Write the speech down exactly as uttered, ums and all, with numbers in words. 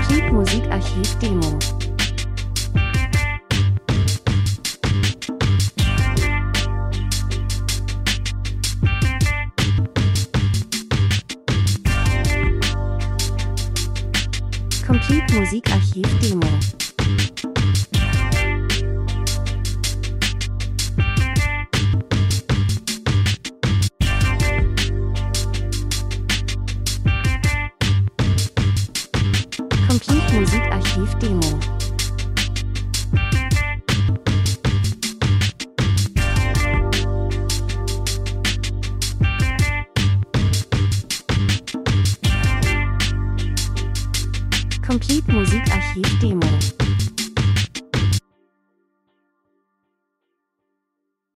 Complete Musikarchiv Demo. Complete Musikarchiv Demo. Complete Musikarchiv Demo. Complete Musikarchiv Demo.